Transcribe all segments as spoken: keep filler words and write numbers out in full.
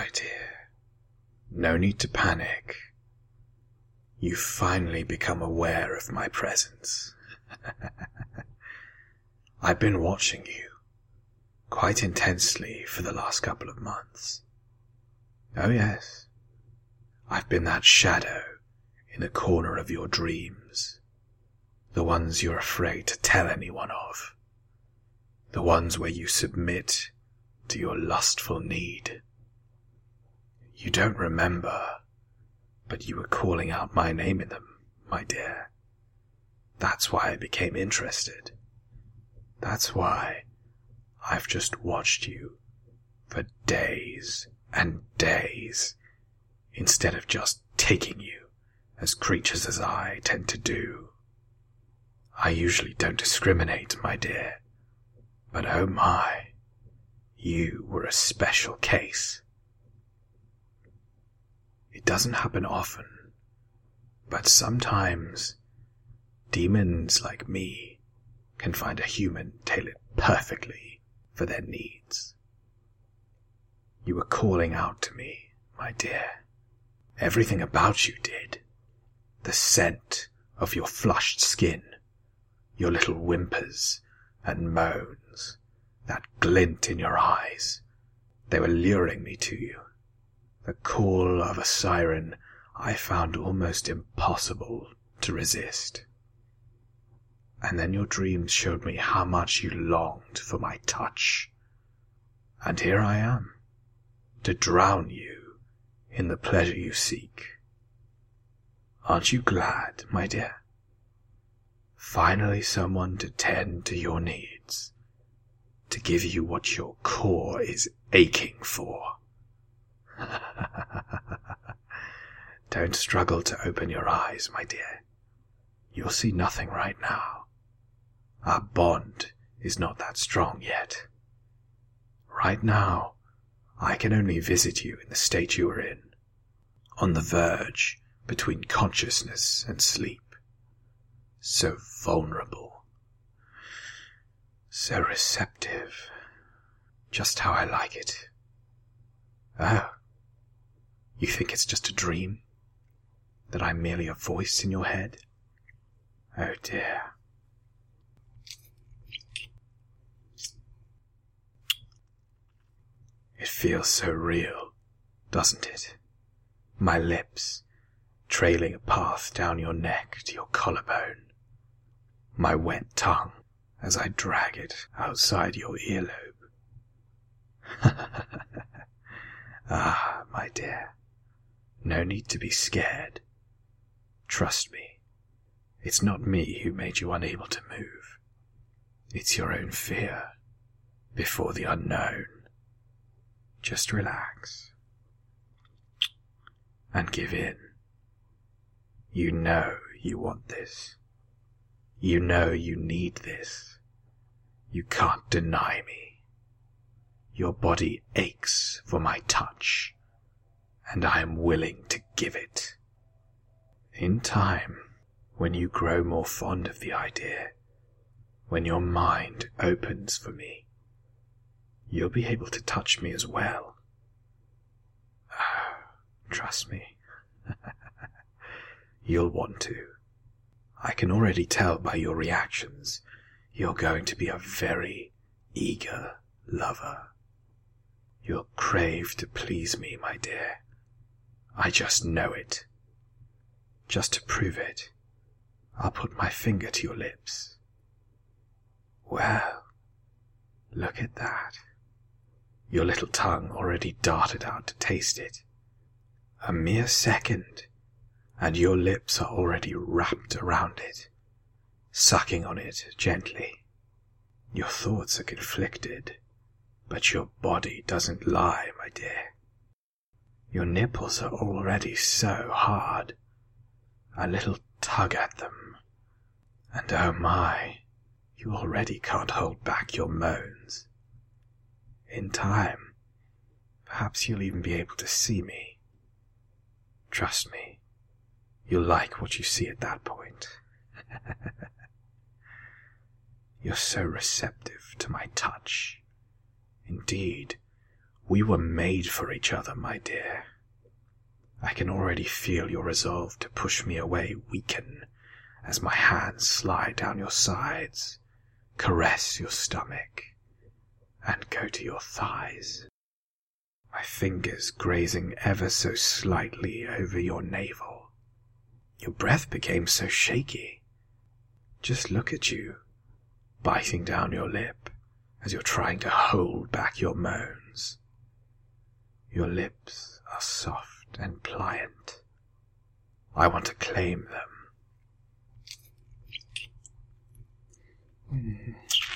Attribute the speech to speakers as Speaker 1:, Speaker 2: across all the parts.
Speaker 1: my dear. No need to panic. You've finally become aware of my presence. I've been watching you quite intensely for the last couple of months. Oh yes, I've been that shadow in the corner of your dreams, the ones you're afraid to tell anyone of, the ones where you submit to your lustful need. You don't remember, but you were calling out my name in them, my dear. That's why I became interested. That's why I've just watched you for days and days, instead of just taking you as creatures as I tend to do. I usually don't discriminate, my dear, but oh my, you were a special case. It doesn't happen often, but sometimes demons like me can find a human tailored perfectly for their needs. You were calling out to me, my dear. Everything about you did. The scent of your flushed skin, your little whimpers and moans, that glint in your eyes. They were luring me to you. The call of a siren I found almost impossible to resist. And then your dreams showed me how much you longed for my touch. And here I am, to drown you in the pleasure you seek. Aren't you glad, my dear? Finally someone to tend to your needs, to give you what your core is aching for. Don't struggle to open your eyes, my dear. You'll see nothing right now. Our bond is not that strong yet. Right now, I can only visit you in the state you are in, on the verge between consciousness and sleep. So vulnerable, so receptive, just how I like it. Oh, you think it's just a dream? That I'm merely a voice in your head? Oh dear. It feels so real, doesn't it? My lips trailing a path down your neck to your collarbone. My wet tongue as I drag it outside your earlobe. Ah, my dear, no need to be scared. Trust me, it's not me who made you unable to move. It's your own fear before the unknown. Just relax and give in. You know you want this. You know you need this. You can't deny me. Your body aches for my touch, and I am willing to give it. In time, when you grow more fond of the idea, when your mind opens for me, you'll be able to touch me as well. Oh, trust me. You'll want to. I can already tell by your reactions you're going to be a very eager lover. You'll crave to please me, my dear. I just know it. Just to prove it, I'll put my finger to your lips. Well, look at that. Your little tongue already darted out to taste it. A mere second, and your lips are already wrapped around it, sucking on it gently. Your thoughts are conflicted, but your body doesn't lie, my dear. Your nipples are already so hard. A little tug at them, and oh my, you already can't hold back your moans. In time, perhaps you'll even be able to see me. Trust me, you'll like what you see at that point. You're so receptive to my touch. Indeed, We were made for each other, my dear. I can already feel your resolve to push me away weaken as my hands slide down your sides, caress your stomach, and go to your thighs. My fingers grazing ever so slightly over your navel. Your breath became so shaky. Just look at you, biting down your lip as you're trying to hold back your moans. Your lips are soft and pliant. I want to claim them. Mm.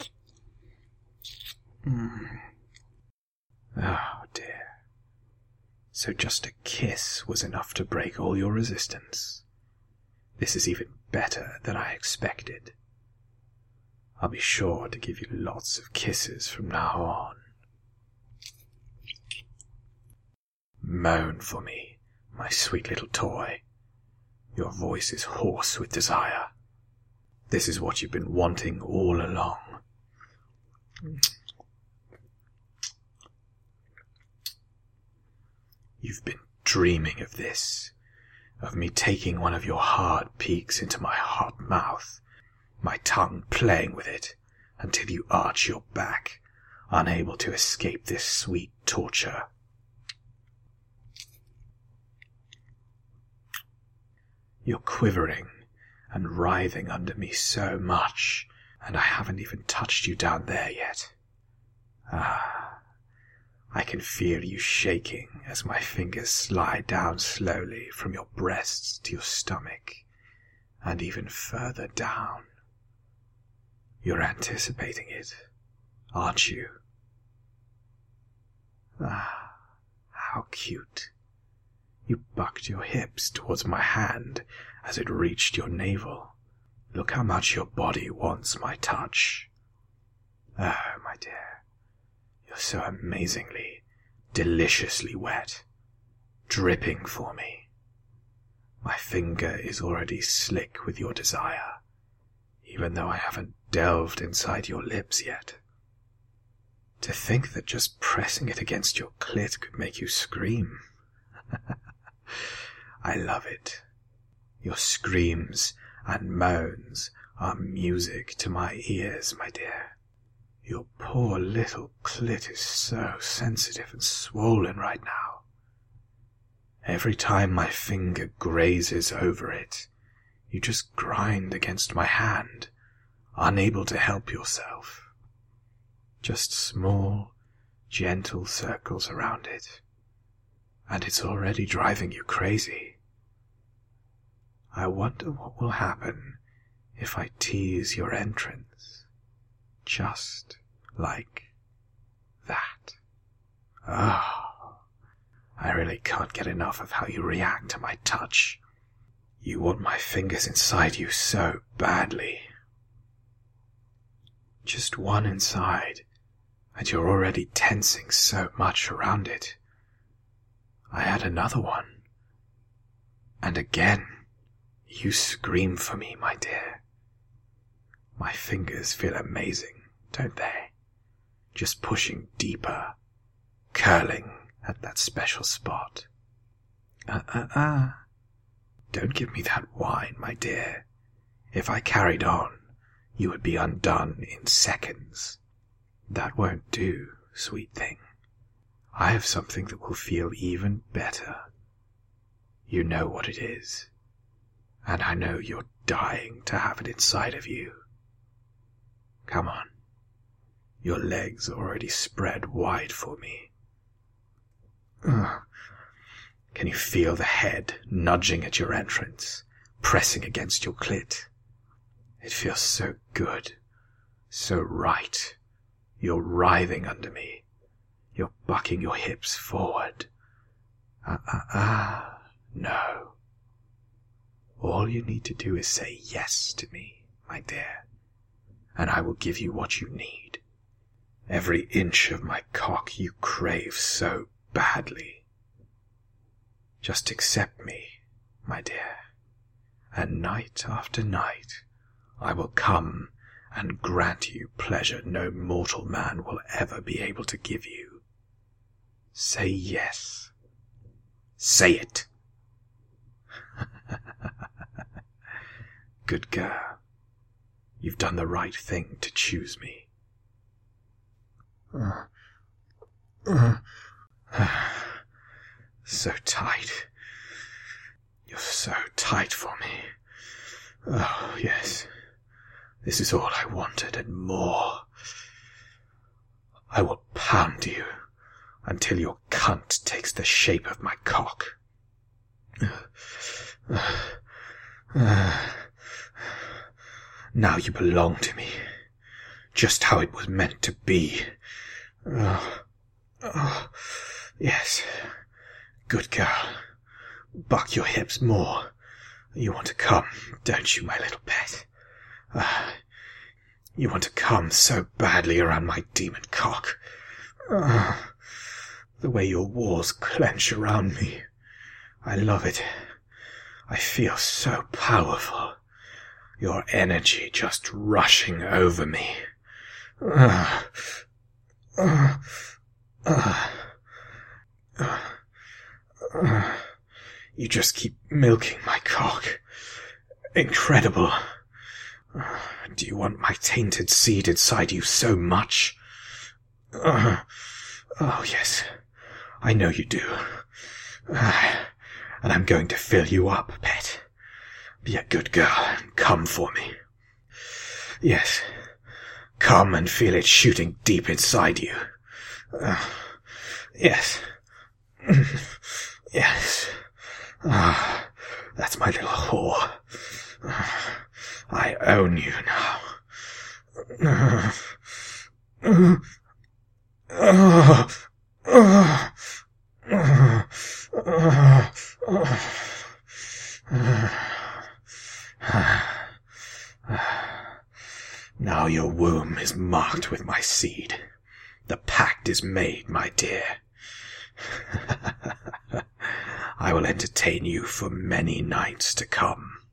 Speaker 1: Mm. Oh dear. So just a kiss was enough to break all your resistance. This is even better than I expected. I'll be sure to give you lots of kisses from now on. Moan for me, my sweet little toy. Your voice is hoarse with desire. This is what you've been wanting all along. You've been dreaming of this, of me taking one of your hard peaks into my hot mouth, my tongue playing with it until you arch your back, unable to escape this sweet torture. You're quivering and writhing under me so much, and I haven't even touched you down there yet. Ah, I can feel you shaking as my fingers slide down slowly from your breasts to your stomach, and even further down. You're anticipating it, aren't you? Ah, how cute. You bucked your hips towards my hand as it reached your navel. Look how much your body wants my touch. Oh, my dear, you're so amazingly, deliciously wet, dripping for me. My finger is already slick with your desire, even though I haven't delved inside your lips yet. To think that just pressing it against your clit could make you scream. I love it. Your screams and moans are music to my ears, my dear. Your poor little clit is so sensitive and swollen right now. Every time my finger grazes over it, you just grind against my hand, unable to help yourself. Just small, gentle circles around it, and it's already driving you crazy. I wonder what will happen if I tease your entrance, just like that. Oh, I really can't get enough of how you react to my touch. You want my fingers inside you so badly. Just one inside, and you're already tensing so much around it. I add another one, and again, you scream for me, my dear. My fingers feel amazing, don't they? Just pushing deeper, curling at that special spot. Uh-uh-uh. Don't give me that whine, my dear. If I carried on, you would be undone in seconds. That won't do, sweet thing. I have something that will feel even better. You know what it is, and I know you're dying to have it inside of you. Come on. Your legs are already spread wide for me. Ugh. Can you feel the head nudging at your entrance, pressing against your clit? It feels so good, so right. You're writhing under me. You're bucking your hips forward. Ah, ah, ah, no. All you need to do is say yes to me, my dear, and I will give you what you need. Every inch of my cock you crave so badly. Just accept me, my dear, and night after night I will come and grant you pleasure no mortal man will ever be able to give you. Say yes. Say it. Good girl. You've done the right thing to choose me. Uh, uh, so tight. You're so tight for me. Oh, yes. This is all I wanted and more. I will pound you until your cunt takes the shape of my cock. Now you belong to me, just how it was meant to be. Oh, oh, yes, good girl. Buck your hips more. You want to come, don't you, my little pet? Uh, you want to come so badly around my demon cock. Uh, the way your walls clench around me. I love it. I feel so powerful. Your energy just rushing over me. Uh, uh, uh, uh, uh, you just keep milking my cock. Incredible. Uh, do you want my tainted seed inside you so much? Uh, oh, yes. I know you do. Uh, and I'm going to fill you up, pet. Be a good girl and come for me. Yes. Come and feel it shooting deep inside you. Uh, yes. Yes. Ah, that's my little whore. Uh, I own you now. Uh, uh, uh, uh, uh, uh, uh, Now your womb is marked with my seed. The pact is made, my dear. I will entertain you for many nights to come.